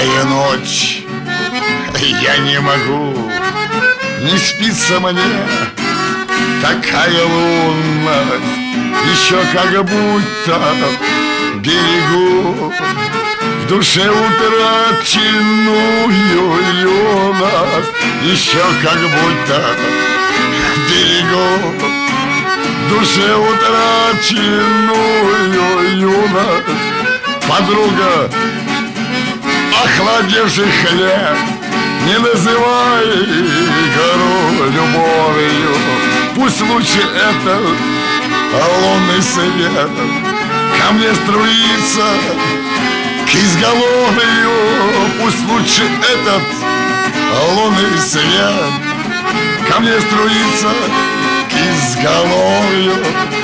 Такая ночь, я не могу, не спится мне. Такая лунность, еще как будто берегу в душе утраченную юность, еще как будто берегу в душе утраченную юность. Подруга, охладевший хлеб, не называй гору любовью. Пусть лучше этот лунный свет ко мне струится к изголовью. Пусть лучше этот лунный свет ко мне струится к изголовью.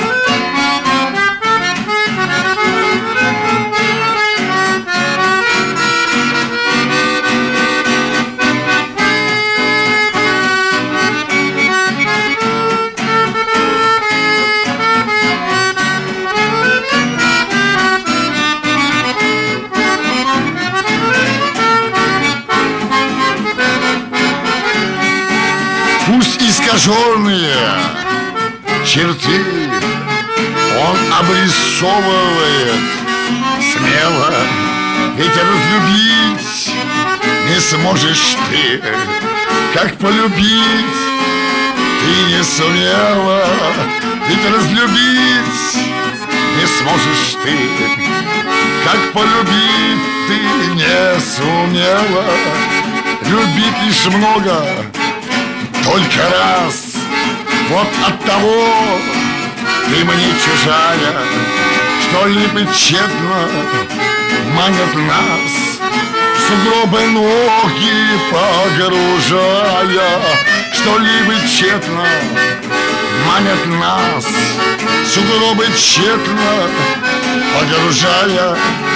Пусть искаженные черты он обрисовывает смело, ведь разлюбить не сможешь ты, как полюбить ты не сумела. Ведь разлюбить не сможешь ты, как полюбить ты не сумела. Любить лишь много, только раз, вот от того ты мне чужая, что-либо тщетно манят нас в сугробы ноги погружая, что-либо тщетно манят нас в сугробы тщетно погружая.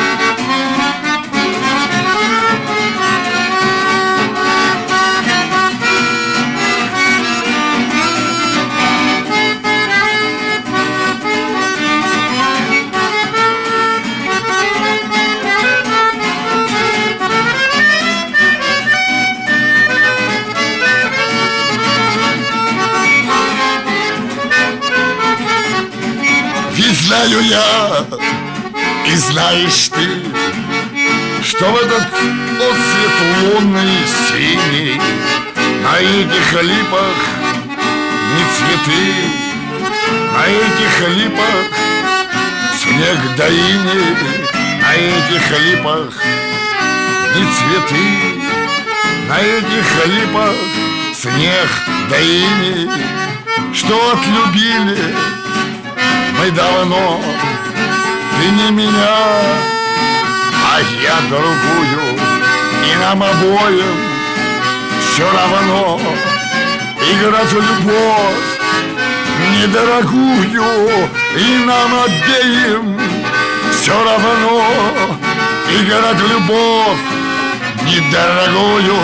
Ведь знаю я, и знаешь ты, что в этот отсвет лунный синий на этих липах не цветы, на этих липах снег да иней, на этих липах не цветы, на этих липах снег да иней, что отлюбили мы давно, ты не меня, а я другую, и нам обоим все равно играть в любовь недорогую, и нам обеим все равно играть в любовь недорогую.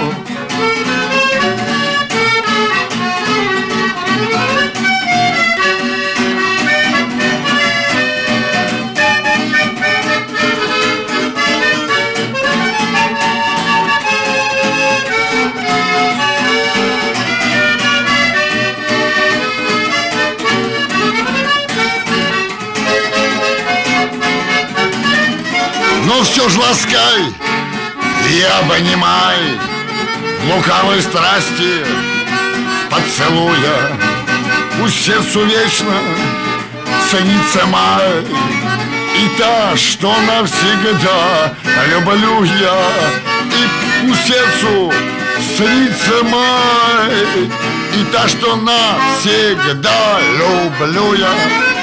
Но все ж ласкай и обнимай в лукавой страсти поцелуя. Пусть сердцу вечно ценится май и та, что навсегда люблю я. И пусть сердцу ценится май и та, что навсегда люблю я.